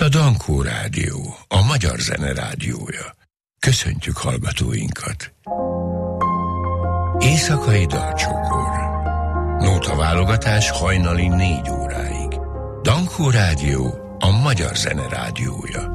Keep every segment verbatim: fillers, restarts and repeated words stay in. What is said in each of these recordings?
a Dankó Rádió, a magyar zene rádiója. Köszöntjük hallgatóinkat! Éjszakai dalcsokor. Nótaválogatás hajnali négy óráig. Dankó Rádió, a magyar zene rádiója.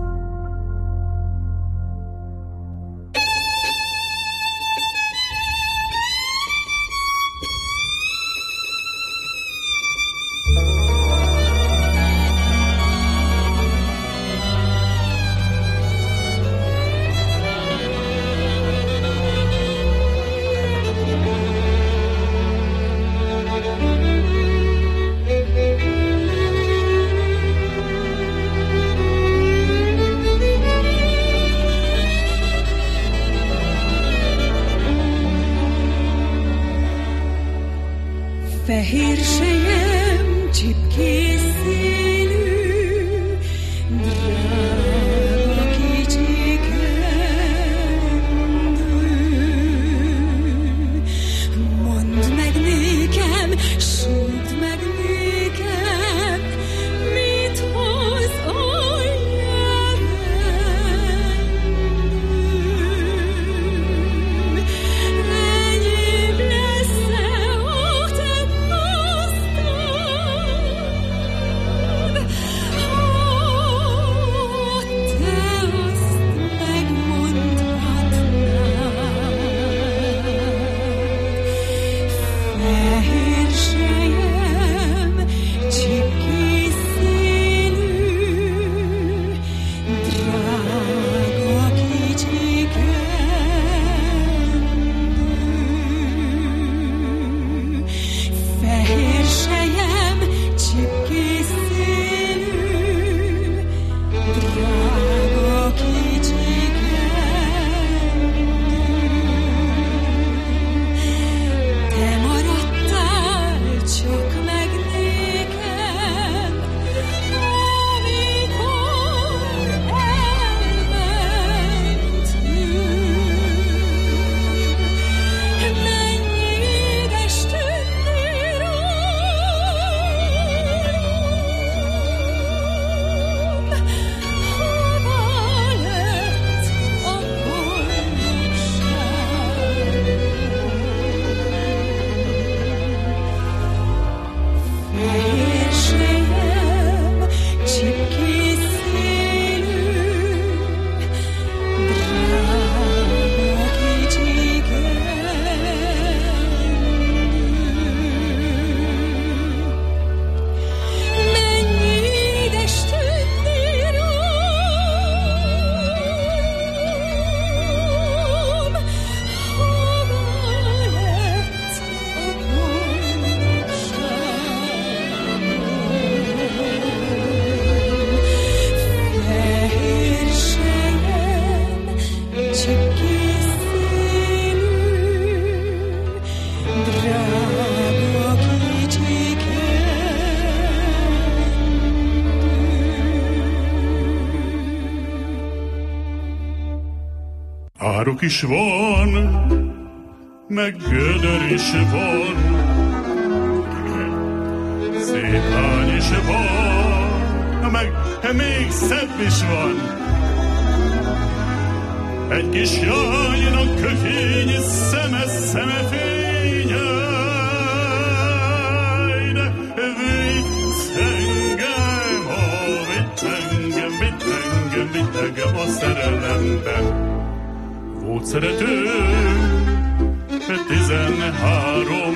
Fehér sejem, csipkés színű, drága kicsi kendő. Mondd meg nékem, súgd meg nékem, mit hoz a jövendő. Enyém lesz-e a te Áruk is van, meg gödör is van, szép lány is van, meg még szebb is van. Egy kis jánynak kökény szeme, szeme fénye, de vitt engem, ó, vitt engem, vitt engem, vitt engem a szerelembe. Volt szeretőm, tizenhárom,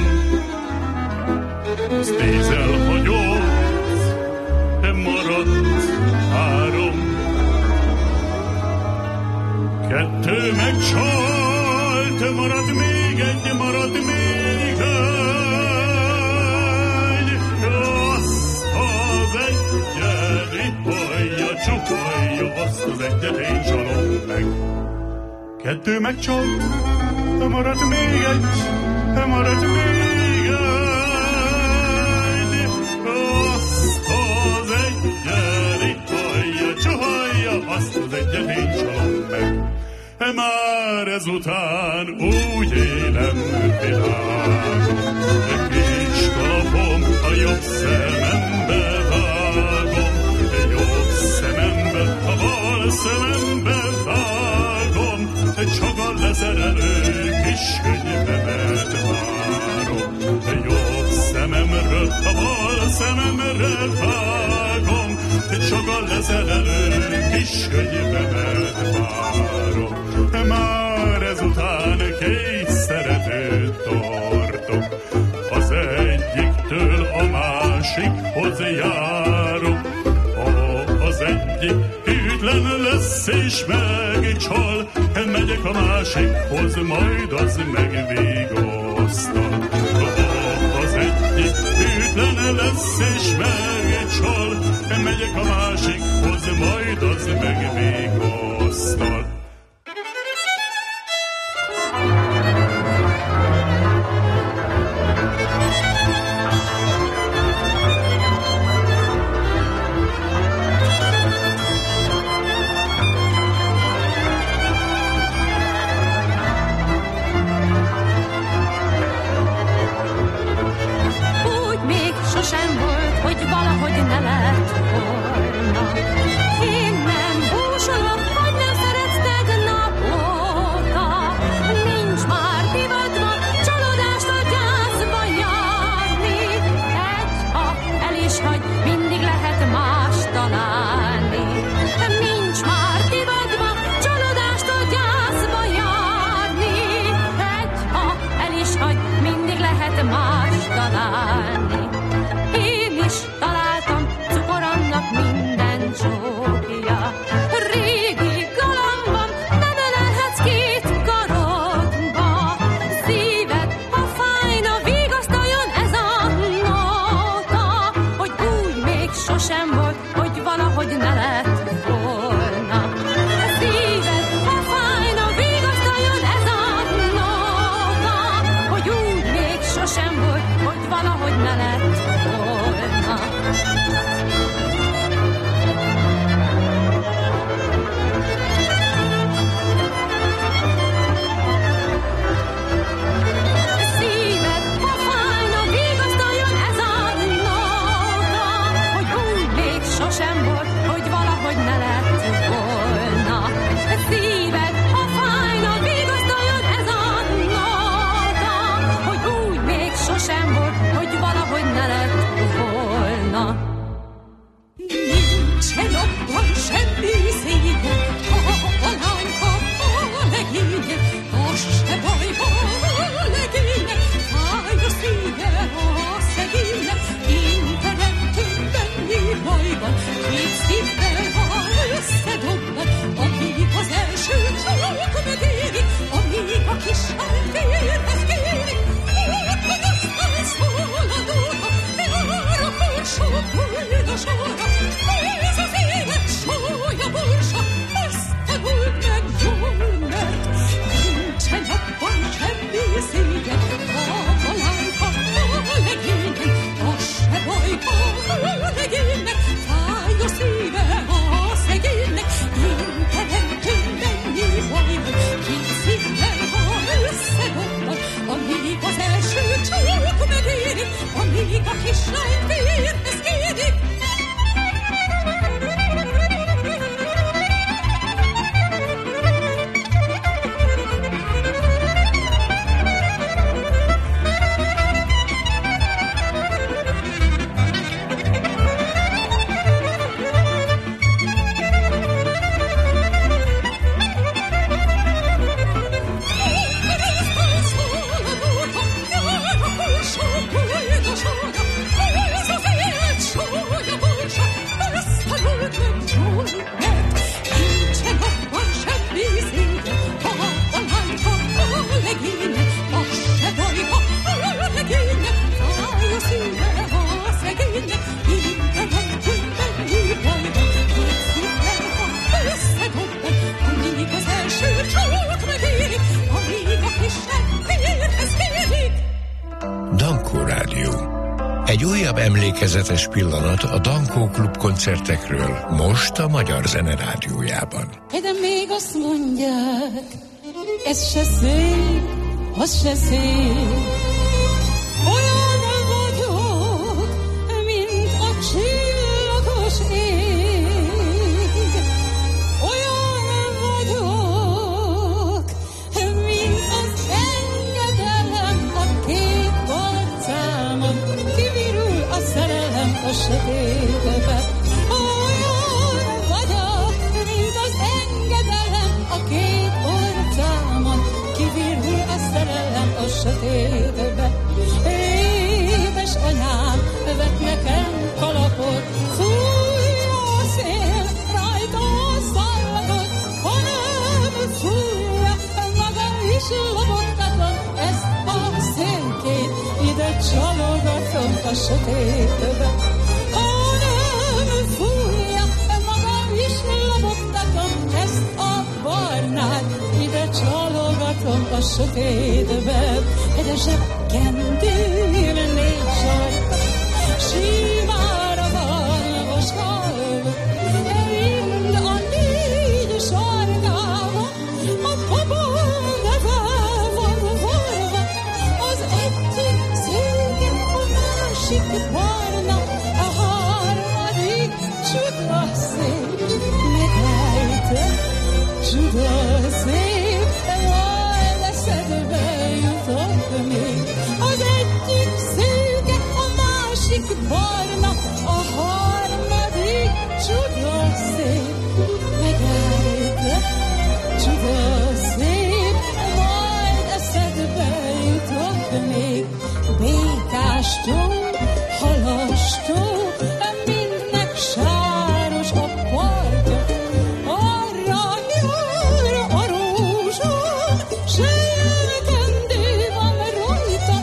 azt tíz elhagyott, maradt három. Kettő megcsalt, maradt még egy, maradt még egy. Azt az egyet ripolja, csupolja, azt az egyet én csalom meg. Kettő megcsalt, maradt még egy, maradt még egy. Azt az egyet ripolja, csuholja, azt az egyet én csalom meg. Már ezután úgy élem világom, kis kalapom a jobb szemembe vágom, jobb szemembe lezelelő kis könyvemet várom. Jobb szememről, a bal szememre vágom, csak a lezelelő kis könyvemet várom. Már ezután két szeretőt tartok, az egyiktől a másikhoz járok. Ha az egyik hűtlen lesz és megcsal, megyek a másikhoz, majd az megvigasztal. Ha az egyik hűtlen lesz és megcsal, megyek a másikhoz, majd az megvigasztal. Sosem volt, hogy valahogy ne lett volna. Én nem búsolok, hogy nem szeretsz tegnap óta. Nincs már divatban csalódást a gyászba járni. Egy, ha el is hagy, mindig lehet más találni. Nincs már divatban csalódást a gyászba járni. Egy, ha el is hagy, mindig lehet más találni. Találtam cukoramnak minden csókja. Régi galambom, nem ölelhetsz két karodba. Szíved, ha fájna, vigasztaljon ez a nóta, hogy úgy még sosem volt, hogy valahogy ne lett volna. Szíved, ha fájna, vigasztaljon ez a nóta, hogy úgy még sosem volt, hogy valahogy ne lett volna. Szíved, ha fájna, vigasztaljon ez a nóta, hogy úgy még sosem volt, hogy valahogy ne lett volna. Szíved, ha fájna, vigasztaljon ez a nóta, hogy úgy még sosem volt, hogy valahogy ne lett volna. Nincsen abban semmi szégyen, ha a lányka a legénye, az se baj, ha a legénye, fáj a szíve a szegénye, én teremtünk benni bajban, két szívvel, ha összedobban, amíg az első csók megéri, amíg a kislány férhez kéri, hogy aztán szól a nóta, jár a korsó bújna sorra. Ez az élet sója borsa, ezt tanuld meg jól, mert nincsen abban semmi szégyen, ha a lányka a legényen, az se baj, ha a legénynek, fáj a szíve a szegénynek, én teremtünk mennyi bajban, két szívvel, ha összedobban, amíg az első csók megéri, amíg a kislány férhez kéri. Egy újabb emlékezetes pillanat a Dankó Klub koncertekről, most a Magyar Zene Rádiójában. De még azt mondják, ez se szép, az se szép. Olyan vagyok, mint a csillagos ég. Olyan vagyok, mint a sötétbe. Olyan vagyok, mint az engedelem, a két orcámon kivirul a szerelem a sötétbe. Édesanyám, vett nekem kalapot, fújja a szél, rajta a szallagot, hanem fújja, magam is lobogtatom ezt a szélkét, ide csalogatom a sötétbe. Hanem fújja, magam is lobogtatom ezt a barnát, ide csalogatom a sötétbe. Egy a zsebkendőm négy sarka, símára van vaskalva, mind a négy sarkába, a baba neve van varva, az egyik szőke, a másik barna, a harmadik csuda szép, megállta, csuda szép, majd eszedbe jutott még. Az egyik szőke, a másik barna, a harmadik csuda szép, megállta, csuda szép, majd eszedbe jutott még. Békástól, halastól, mindnek sáros a partja, arra jár a rózsám, zsebkendő van rajta,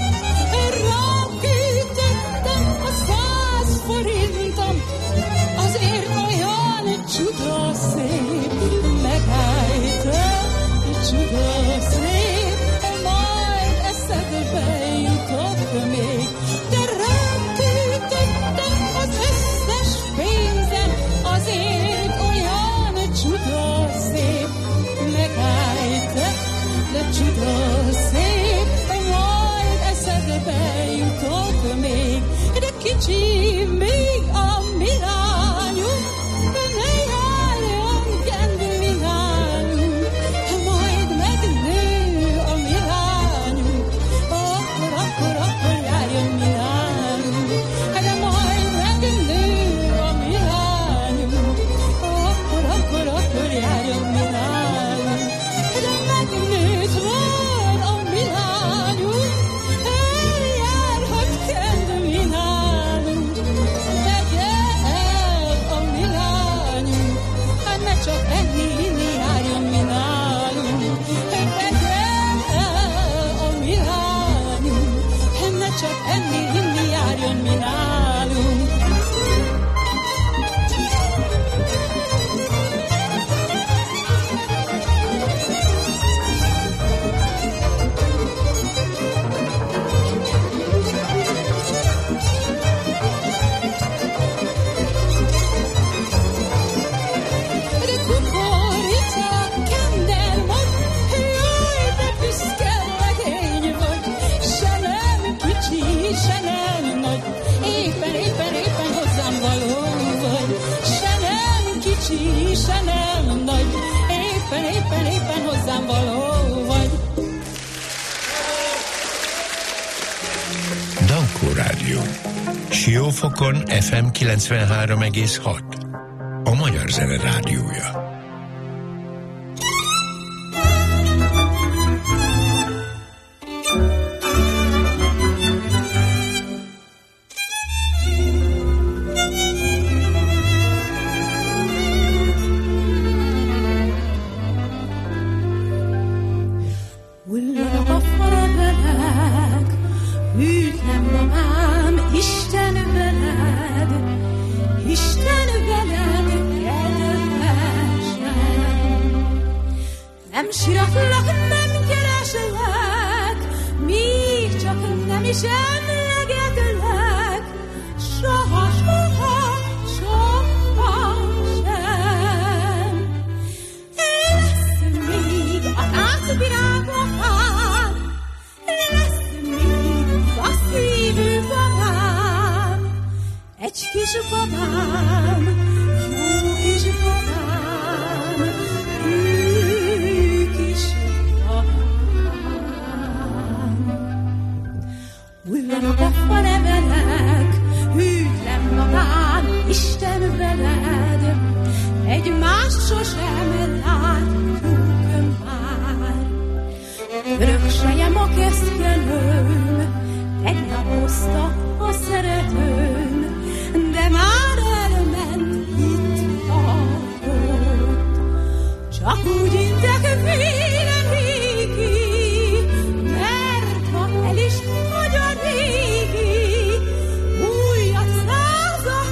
rákétettem a száz forintom, azért olyan csuda szép, megállta, csuda szép, majd eszedbe jutott még. De rákétettem az összes pénzem, azért olyan csuda szép, megállta, de csuda szép, majd eszedbe jutott még. De kicsi még a mi lányunk, de ne járjon kendő nálunk, majd megnő a mi lányunk, akkor, akkor, akkor járjon mi lányunk, de majd megnő a mi lányunk, akkor, akkor, akkor járjon mi lányunk, de megnőtt már a mi lányunk, eljárhat kendő mi nálunk, vegye el a mi lányunk, hát ne csak enni, inni járjon mi nálunk, vegye el a mi lányunk, ne csak enni, inni járjon mi nálunk. De kukorica, kendermag, jaj, de büszke legény vagy, se nem kicsi, se nem nagy, éppen, éppen, éppen hozzám való vagy, se nem kicsi, se nem nagy, éppen, éppen, éppen hozzám való vagy. Dankó Rádió. Siófokon ef em kilencvenhárom egész hat. A Magyar Zene Rádiója. Hullanak a falak, hűtlen mamám, Isten veled, Isten veled, kedvesem. Nem siratlak, nem kereslek, míg csak nem is emlegetlek, soha, soha, soha sem. Lesz még a táncvirágban, lesz még a szívű babám, egy kis babám, jó kis babám, ő kis babám. Hullanak a falevelek, hűtlen babám, szeszkelőm, egy nap hozta a szeretőm, de már elment itt tartott. Csak úgy intek vére néki, mert ha el is hagy a régi, újat százat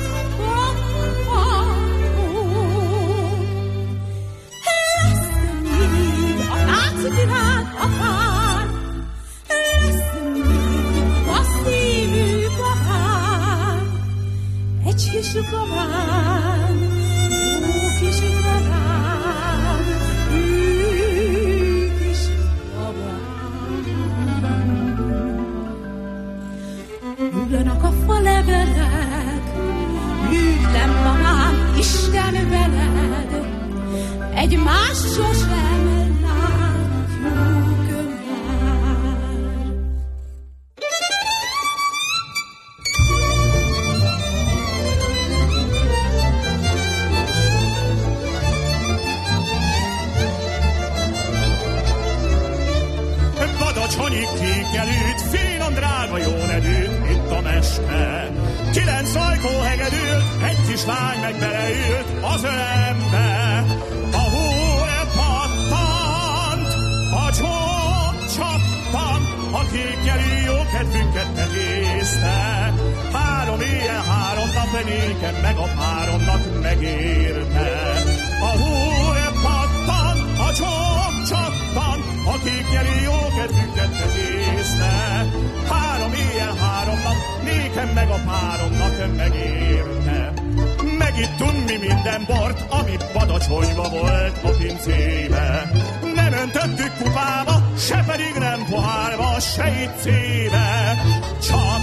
kaphatott. Lesz még a táncvirág apán, lesz még a szívű babán, egy kis babán, jó kis babán, ő kis babán. Üllönek a falevelek, ügytem babám, Isten veled, egymást sosem látjuk már. Badacsonyi kékelűt, finom drága jó nedűt, itt a mester. Kilenc ajkó hegedült, egy kislány meg beleült az ölembe. A húr pattant, a csont csattant, a kékelű jó kedvünket megészte. Három éjjel, három nap nékem, meg a páromnak megérte. A húr pattant, a csont csattant, a kékelű jó kedvünket megészte. Három éjjel, három nap, nékem meg a páromnak megérte. Megittunk mi minden bort, ami Badacsonyba volt a pincébe. Nem öntöttük kupába, se pedig nem pohárba, se iccébe. Csak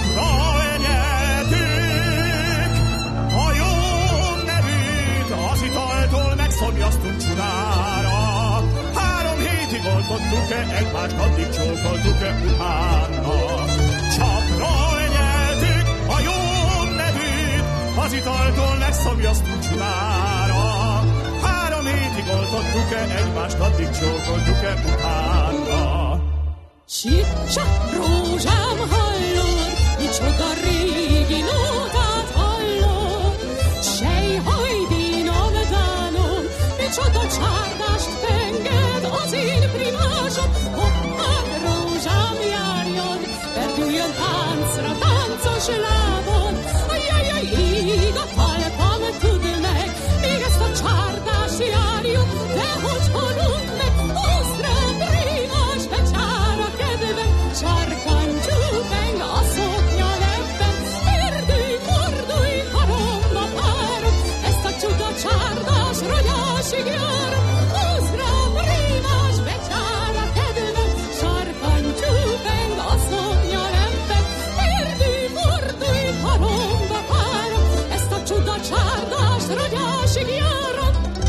rajnyeltük a jó nevűt, az italtól megszomjaztunk csudára. Három hétig oltottuk, egymást addig csókoltuk utána. Csak rajnyeltük a jó nevűt, az italtól megszomjaztunk csudára. Három hétig oltottuk, egymást addig csókoltuk utána. Csicsa, rózsám, hallod, micsoda régi nótát hallod. Sejhaj, dínom, dánom, micsoda csárdást penged az én primásom. Hoppán, rózsám, járjon, perdüljön táncra, táncos lábon. Ajajaj, ég a talpam, tudd meg, még ezt a csárdást járjuk, de hogy halunk meg, osztrán, primás, becsára kedven, sarkany, csúpeng, a szoknya lebben, érdülj, fordulj, karomba párom, ezt a csuda csárdas, rogyásig járom, osztrán, primás, becsára kedven, sarkany, csúpeng, a szoknya lebben, érdülj, fordulj, karomba párom, ezt a csuda csárdas, rogyásig járom.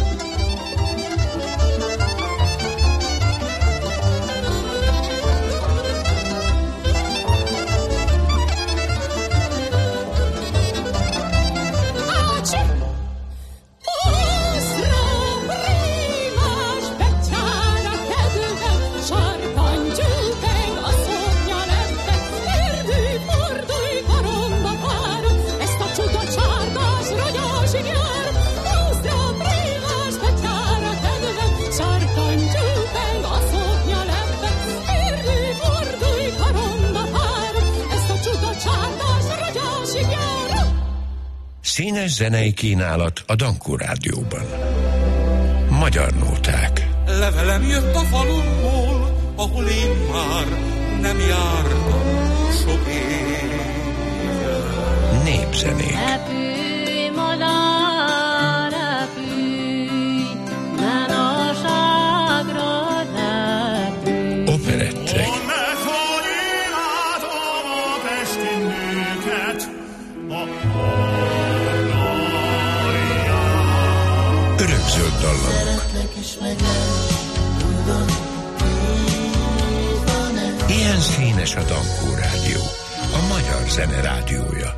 Ácsi! Osztrán, primás, becsára kedven, sarkany, csúpeng, a szoknya lebben, érdülj, fordulj, karomba párom, ezt a csuda csárdas, rogyásig járom. Osztrán, primás, becsára kedven, sarkany, csúpeng, a szoknya lebben, érdülj, fordulj, karomba párom, ezt a csuda csárdas, rogyásig járom. Színes zenei kínálat a Dankó Rádióban. Magyar nóták. Levelem jött a falumból, ahol én már nem jártam sok éve. Népzenék. Repülj, madár, repülj, menőságra repülj. Operettek. Onnek, hogy imádom a pesti nőket, a harnaját. Örökzöld dallamok. Ilyen színes a Dankó Rádió, a magyar zene rádiója.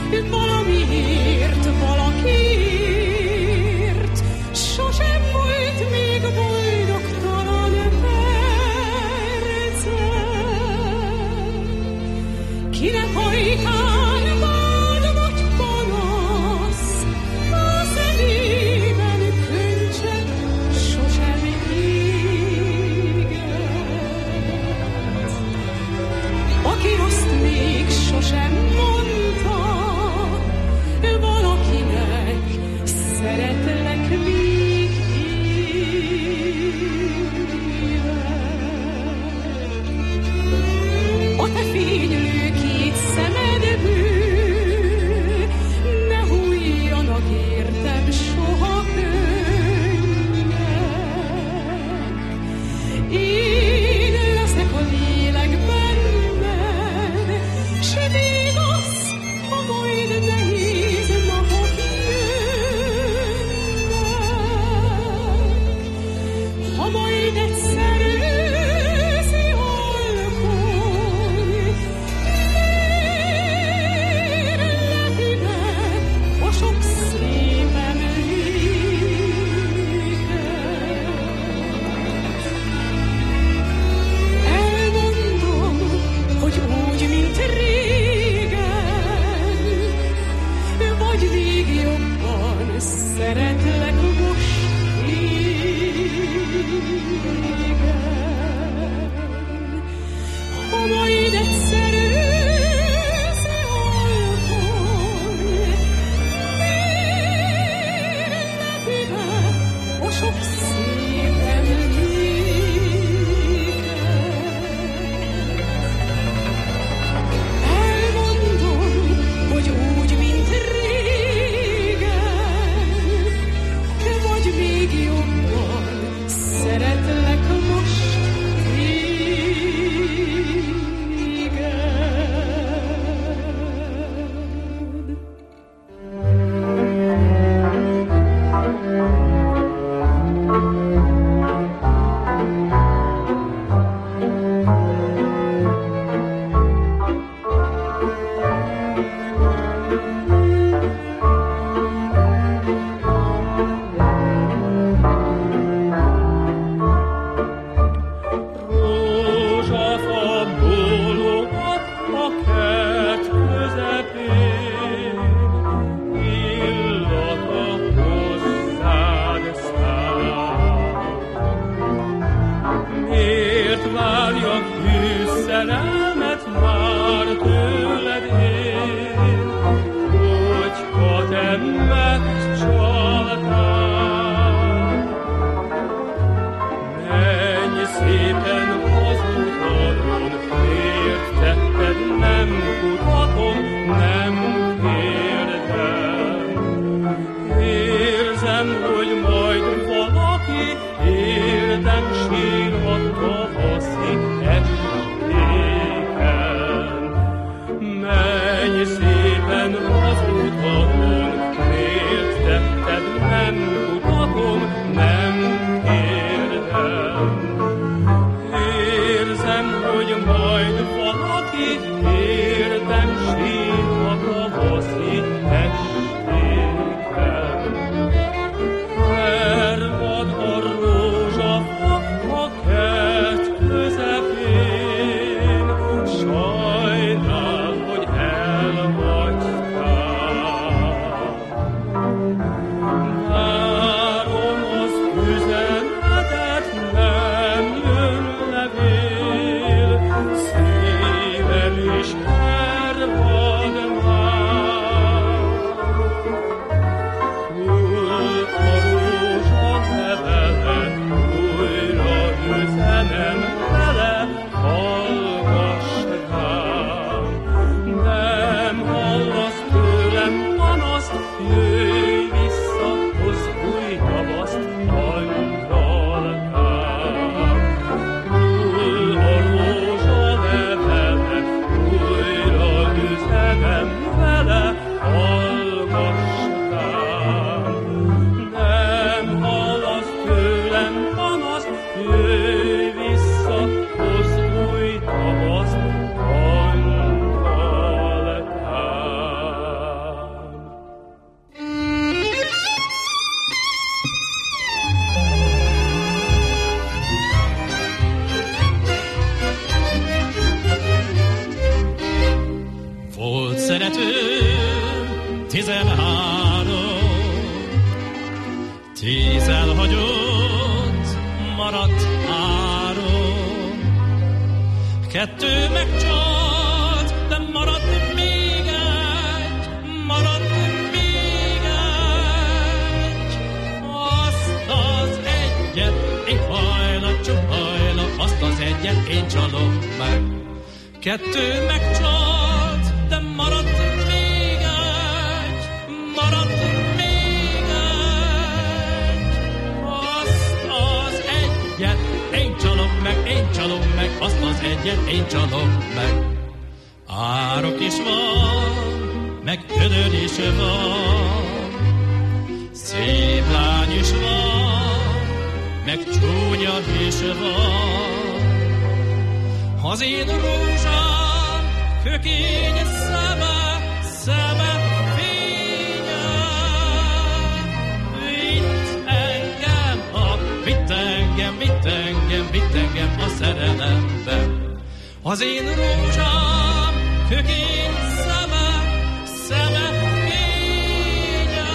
valamiért, valakiért, sosem volt még boldogtalan perce. Kinek hajtán van vagy panasz, a szemében könycse sosem éget. Aki azt még sosem mondta, valakinek szeretlek még éve. A te fénylő két szemedből ne hújjanak értem soha könnyek. Én leszek a lélek benned, s vigasz, ha majd nehéz napok jönnek. Ha majd egyszer őszi alkohol érlek ide a sok szép emléket. Elmondom, hogy úgy, mint régen, vagy még jobban szeretlek most igen. Ha majd egyszer őszi alkohol érlek ide a sok szép emléket. Elmondom, hogy úgy, mint régen, vagy még jobban szeretlek most Rózsafa bólogat a kert közepén, illata hozzád száll. Miért várjak hű szerelmet már tőled én, hogyha te megcsaltál? Menj szépen az utamon, miért tetted, nem kutatom, nem kérdem. Érzem, hogy majd valaki érdem sír a tavaszi estéken. Menj szépen az utamon, miért tetted, nem kutatom, nem kérdem. Érzem, hogy majd valaki érdem sír a tavaszi estéken. Elvad a rózsafa a kert közepén, sajnál, hogy elhagytál. Várom az üzenetet, nem jön levél, szívem is elvad már. Hull a rózsa levele, újra üzenem vele, hallgass rám. Nem hallasz tőlem panaszt, jöjj vissza, hozz új tavaszt, angyalkám. Hull a rózsa levele, újra üzenem vele, hallgass rám. Nem hallasz tőlem panaszt, jöjj vissza, hozz új tavaszt, angyalkám. kettő, tizenhárom, tíz elhagyott, maradt három, kettő megcsalt, de maradt még egy, maradt még egy, azt az egyet, én hajla, csuhajla, azt az egyet én csalom meg. Kettő megcsalt, de maradt még egy, maradt még egy, azt az egyet én csalom meg, én csalom meg, azt az egyet én csalom meg. Árok is van, meg ködör is van, szép lány is van, meg csúnya is van. Az én rózsám kökény szeme, szeme fénye. Vitt engem, a, vitt engem, vitt engem, vitt engem a szerelembe. Az én rózsám kökény szeme, szeme fénye.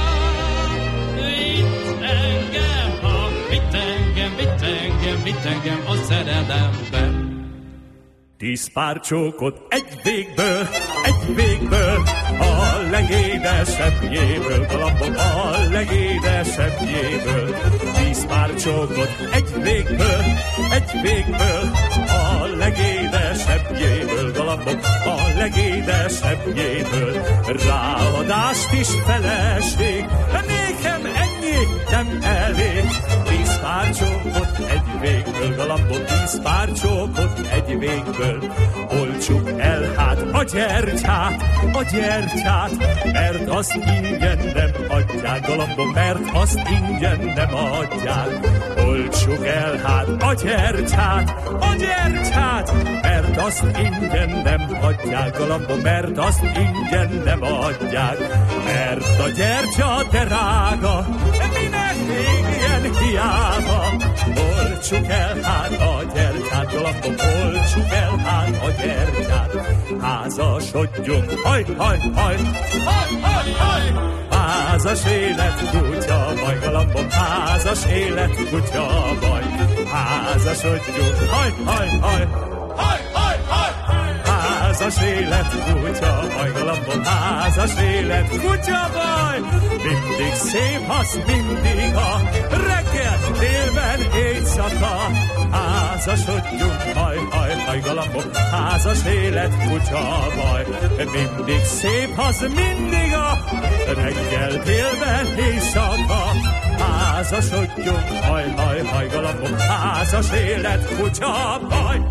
Vitt engem, a, vitt engem, vitt engem, vitt engem a szerelembe. Tíz pár csókot egy végből, egy végből, a legédesebbjéből, galambom a legédesebbjéből. Tíz pár csókot egy végből, egy végből, a legédesebbjéből, galambom a legédesebbjéből. Ráadást is feleség, nékem ennyi nem elég. Tíz pár csókot egy végből, galambom, tíz pár csókot egy végből. Olcsuk el hát a gyertyát, a gyertyát, mert azt ingyen nem adják, galambom, mert azt ingyen nem adják. Olcsuk el hát a gyertyát, a gyertyát, mert azt ingyen nem adják, galambom, mert azt ingyen nem adják. Mert a gyertya drága, minek még ilyen hiába. Olcsuk el hát a gyertyát, galambom, olcsuk el hát a gyertyát. Házasodjunk, haj, haj, haj, haj, haj, haj. Házas élet, kutya baj, galambom, házas élet, kutya baj. Házasodjunk, haj, haj, haj, haj, haj, haj. Házas élet, kutya baj, galambom, házas élet, kutya baj. Mindig szép az, mindig a reggel, délben, éjszaka. Házasodjunk, haj, haj, haj, galambom, házas élet, kutya baj. Mindig szép az, mindig a reggel, délben, éjszaka. Házasodjunk, haj, haj, haj, galambom, házas élet, kutya baj.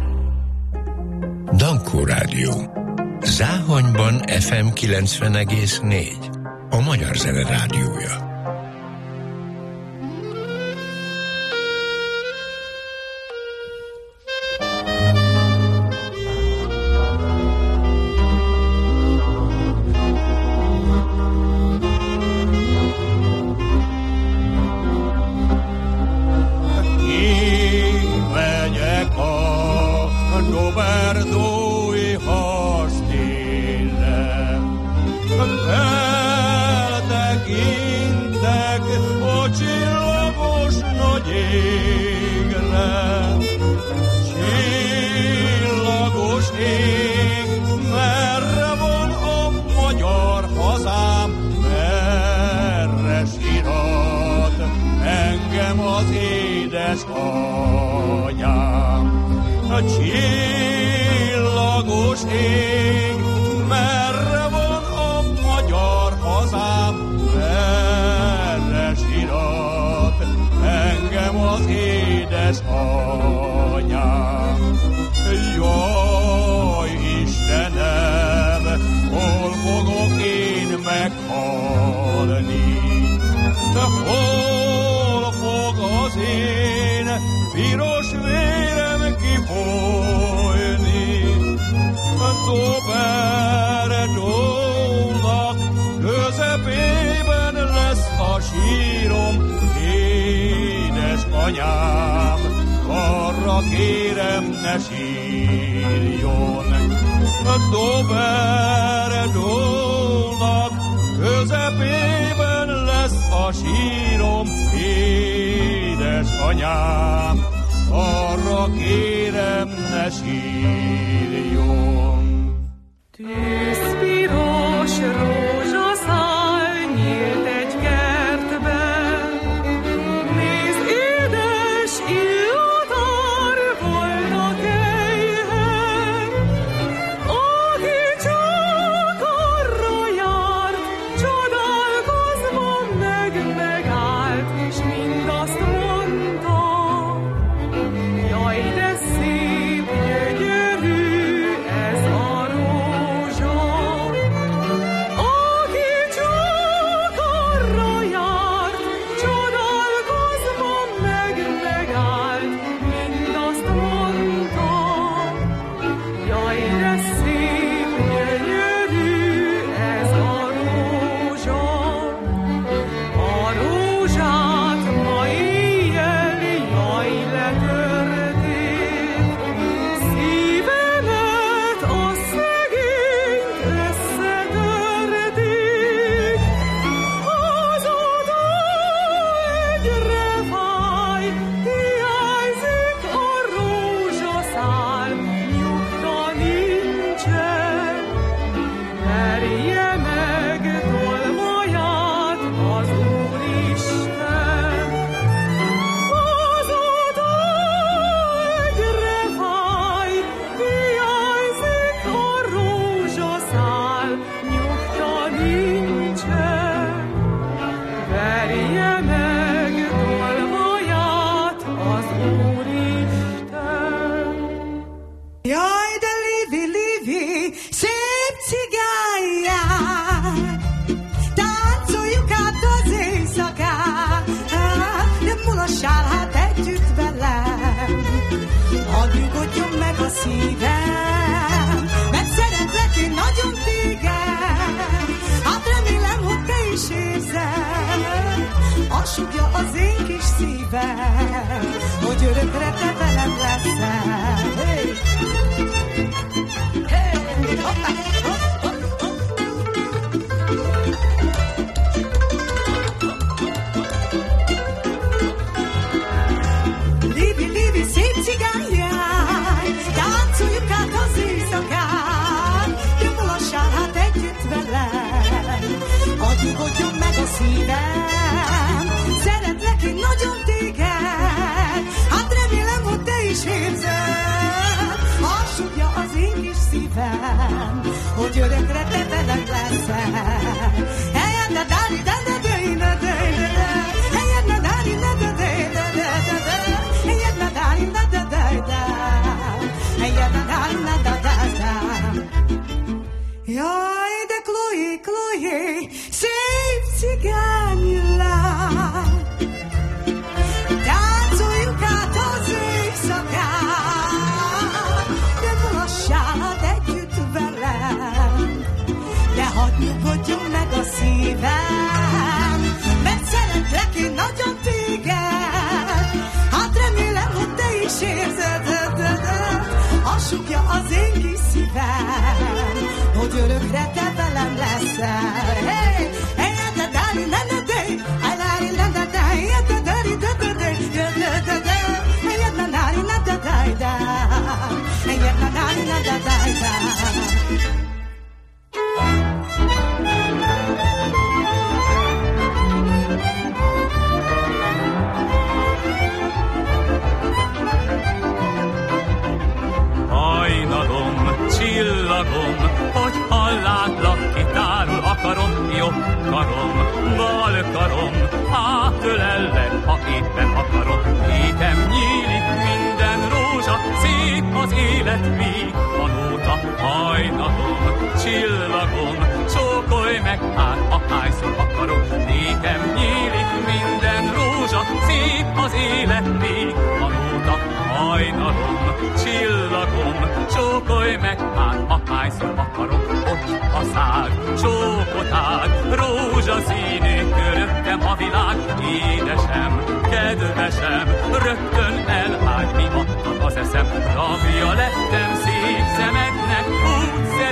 Dankó Rádió. Záhonyban ef em kilencven egész négy. A Magyar Zene Rádiója. Csillagos ég, merre van a magyar hazám, merre sirat engem az édesanyám. Jaj, Istenem, hol fogok én meghalni? De hol fog az én piros vérem kifolyni? Doberdónak közepében lesz a sírom, édesanyám, arra kérem ne sírjon. Doberdónak közepében lesz a sírom, édesanyám, arra kérem, ne sírjon. Tűzpiros rózsaszál nyílt egy kertben, nézd, édes illatár volt a kelyhen, aki csak arra járt, csodálkozva meg megállt, és mindazt mondta, jaj, de szép, gyönyörű ez a rózsa. Aki csak arra járt, csodálkozva meg megállt, mindazt mondta, jaj, de szép, gyönyörű ez a rózsa. A rózsát ma éjjel, jaj, letörték, szívemet, a szegényt összetörték. Azóta egyre fáj, hiányzik a rózsaszál, nyugta nincsen. Verje meg tolvaját az Úristen. Azóta egyre fáj, hiányzik a rózsaszál, nyugta nincsen. Verje meg tolvaját az Úristen. Jaj, de Livi, Livi, szép cigányjár, táncoljuk át az éjszakát, de mulassál hát együtt velem, hadd nyugodjon meg a szívem, mert szeretlek én nagyon téged, hát remélem, hogy te is érzed, azt sugja az én kis szívem, hogy örökre te velem leszel. Hey! Hey! Hoppá! Hopp, hopp, hopp. Livi, Livi, szép cigányjár, táncoljuk át az éjszakát, de mulassál hát együtt velem, hadd nyugodjon meg a szívem, szeretlek én nagyon téged, hát remélem, hogy te is érzed, azt sugja az én kis szívem, hogy örökre te velem leszel. Helyen a dári, da da da da da da, helyen a dári, da da da da da da, helyen a dári, da da da da, helyen a dári, da da da da. Jaj, de Chloe, Chloe, szép cigánylány, táncoljuk át az éjszakát, de mulassál hát együtt velem, de hadd nyugodjon meg a szívem, mert szeretlek én nagyon téged, hát remélem, hogy te is érzed, azt sugja az én kis szívem, hogy örökre te velem leszel. Hey, hey, da da da da da da, I like da da da, da da da da da da, da da da, hey, da da da da da da, hey, da da da da da da. Hajnalom, csillagom, hogy hallátlak, kitárul akarom, jobb karom, bal karom, átölellek, ha éppen akarom. Nékem nyílik minden rózsa, szép az élet víg, a nóta. Hajnalom, csillagom, csókolj meg át, ahányszor akarom. Nékem nyílik minden rózsa, szép az élet víg, a nóta. Hajnalom, csillagom, csókolj meg át, ahányszor akarom. Ott a szád, csókot áll, rózsaszínű köröttem a világ. Édesem, kedvesem, rögtön elágy, mi adtad az eszem. Rabja lettem szép szemednek, úgy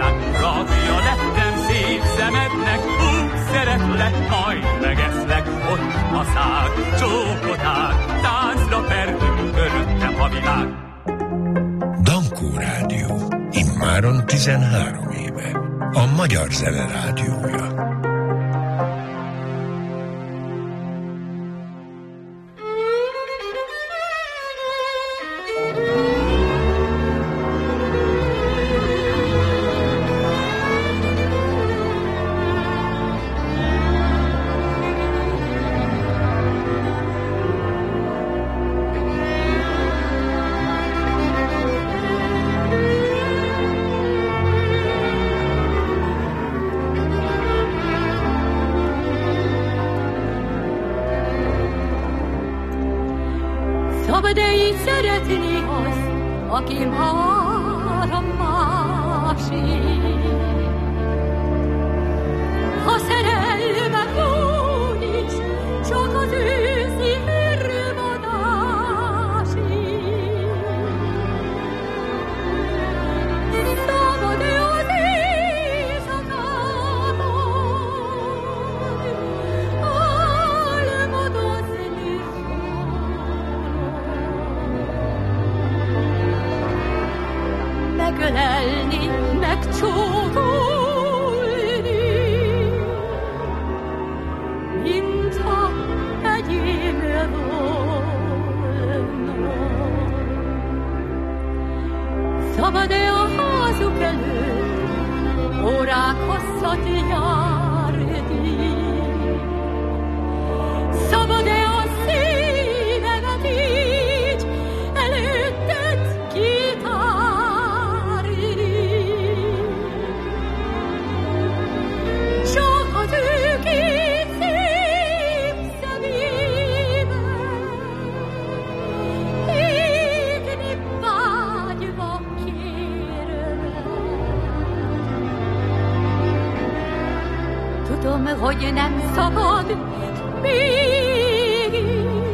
világ. Rabja lettem szép szemednek, úgy szeretlek, majd megeszlek. Ott a szád, csókot áll, táncra perdünk körülöttem a világ. Dankó Rádió, immáron tizenhárom éve. A magyar zene rádiója. Szabad-e így szeretni az, aki már a másik? Ha szerelme úgyis csak az őszi örömadásig. Szabad-e az éjszakában álmodozni? Megölelni, megcsókolni, mintha egyén volna. Szabad-e a házuk előtt órák hosszat járni? Szabad-e a szívemet így előtted kitárni? Csak az ő két szép szemében égni vágyva kérlek. Tudom, hogy nem szabad, mégis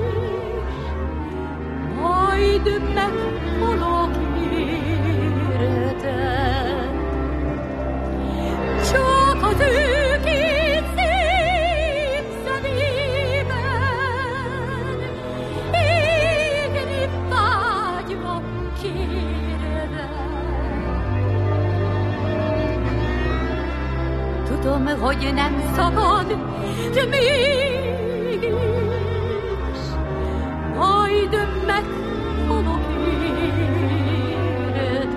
majd meghalok érted. Csak az ő két szép szemében égni vágyva kérlek. Tudom, hogy nem szabad, de mégis majd meghalok érted.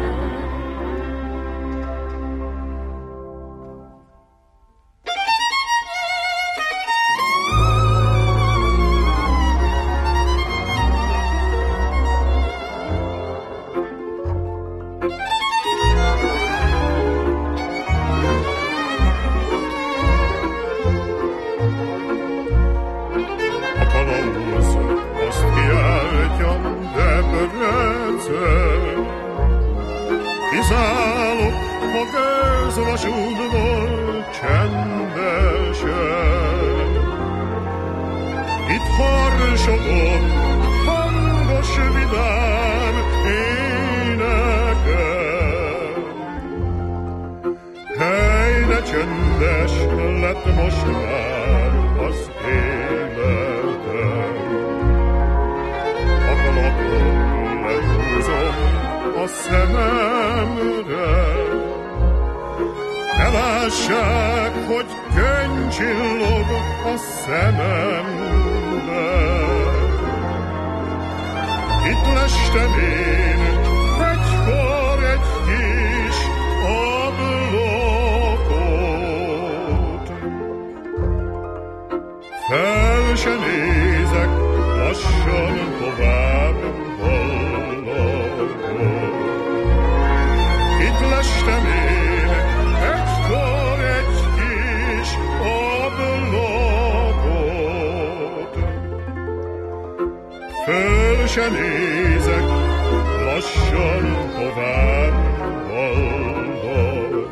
Kiszállok a gőzvasútból csendesen. Itt harsogott hangos vidám énekel. Hely, de csendes lett most már az életem. A kalapom lehúzom a szememre. Ne lássák, hogy könny csillog a szemembe. Itt lestem én egykor egy kis ablakot. Fel se nézek, lassan tovább hallgatok. Itt lestem én egykor egy kis ablakot. Föl se nézek, lassan tovább hallgatok.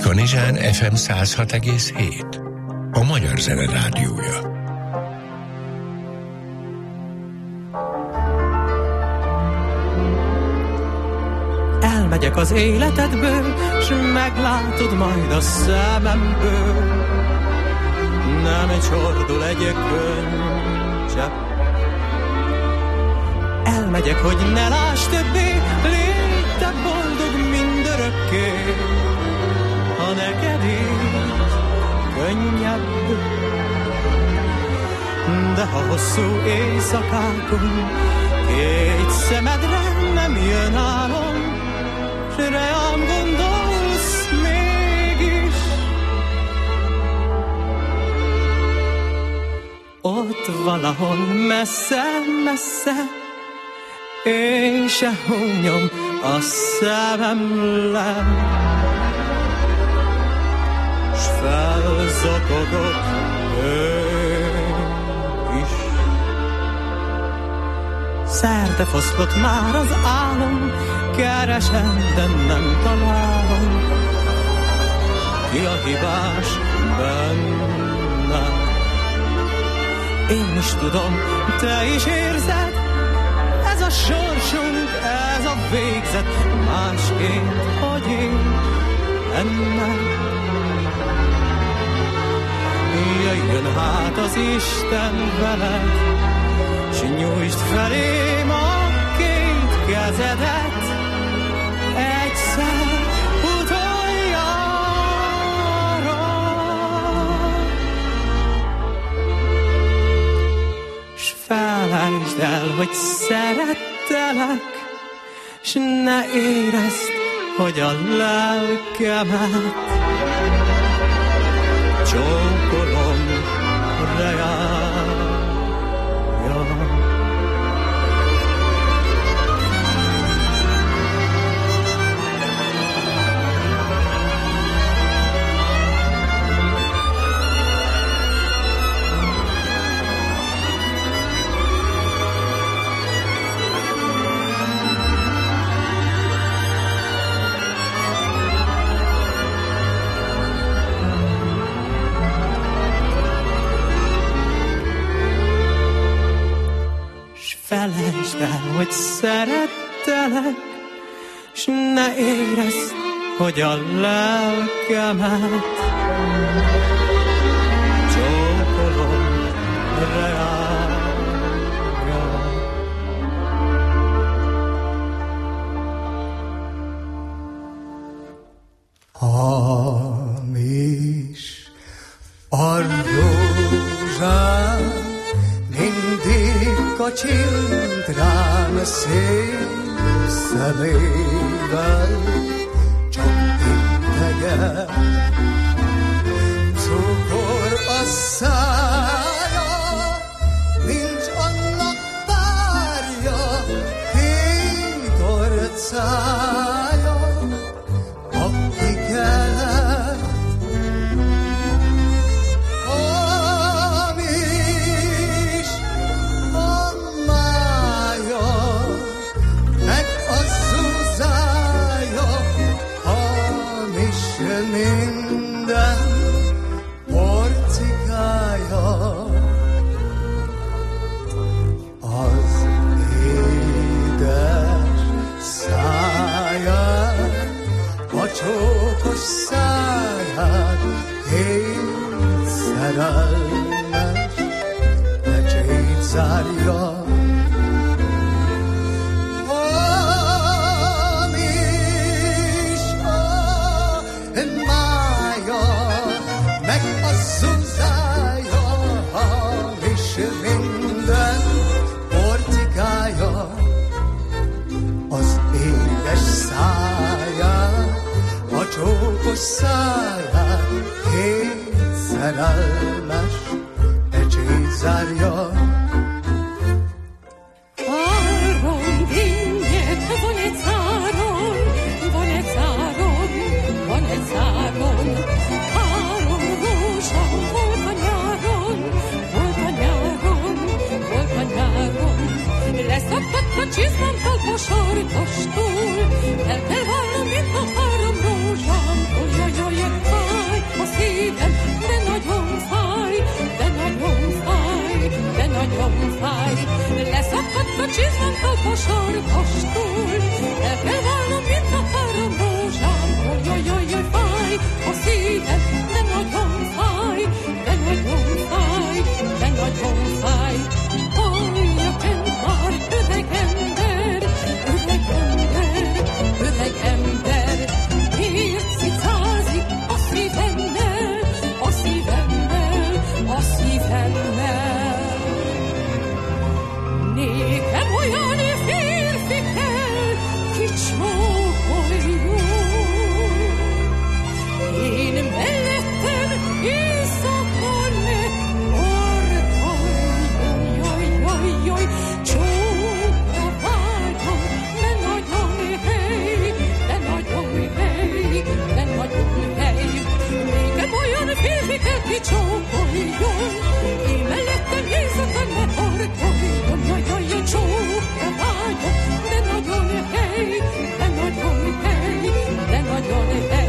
Kanizsán ef em száz hat egész hét. A Magyar Zene Rádiója. Elmegyek az életedből, s meglátod majd a szememből. Nem csordul egy könycsepp. Elmegyek, hogy ne láss többé, légy te boldog mindörökké. Ha neked így könnyebb, de ha hosszú éjszakákon két szemedre nem jön álom, s rám gondolsz mégis, ott valahol messze-messze én se hunyom a szememben, s felzakogok én is. Szerte foszlott már az álom, keresem, de nem találom. Ki a hibás bennem? Én is tudom, te is érzed, ez a sorsunk, ez a végzet, másként, hogy én ennek. Jöjjön hát az Isten veled, s nyújtsd felém a két kezedet, egyszer utoljára. S felejtsd el, hogy szerettelek, s ne érezd, hogy a lelkemet csókolom reálja. Felejtsd el, hogy szerettelek, s ne érezd, hogy a lelkemet csókolom reálja. Hamis a rózsám, mindig kacsint rám szép szemével, csak integet. Cukor a szája, nincs annak párja, két orcája, aki kellett. Minden porcikája az édes száját, a csókos száját, én szerelmes pecsét zárja. Minden porcikája az édes száját, a csókos száját, két szerelmes pecsét zárja. Áron, dinnyek, van egy száron, van egy száron, van egy száron. Áron, rózsam, volt a nyáron, volt a nyáron, volt a nyáron. Leszakadt a csizmámtól a sarkastól, el kell válnom, mint a három rózsám. Ojjajjaj, a csizmám a sarkastól. El kell válnom, mint a három rózsámból. Jaj, jaj, jaj, fáj a szívem, de nagyon fáj, de nagyon fáj, de nagyon fáj. Hallja fent már öreg ember, öreg ember, öreg ember. Miért cicázik a szívemmel, a szívemmel, a szívemmel? Nékem olyan férfi kell, ki csókoljon. Én mellettem éjszaka ne orkoljon. Jaj, jaj, jaj, csókra vágyom, de nagyon hely, de nagyon hely, de nagyon hely. Nékem olyan férfi kell, ki csókoljon. Én mellettem éjszaka ne orkoljon. Jaj, jaj, jaj, csókra vágyom, de nagyon hely, de nagyon hely, de nagyon hely.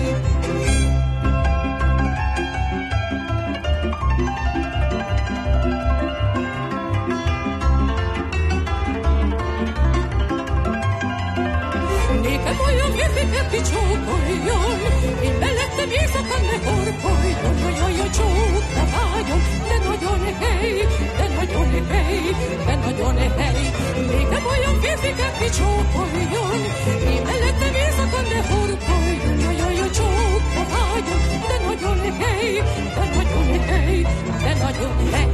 Nékem olyan férfi kell, ki csókoljon. Én mellettem éjszaka ne horkoljon. Jaj, jaj, jaj, csókra vágyom, de nagyon hely, de nagyon hely, de nagyon hely. Nékem olyan férfi kell, ki csókoljon. Én mellettem éjszaka ne horkoljon. Jaj, jaj, jaj, csókra vágyom, de nagyon hely, de nagyon hely, de nagyon hely.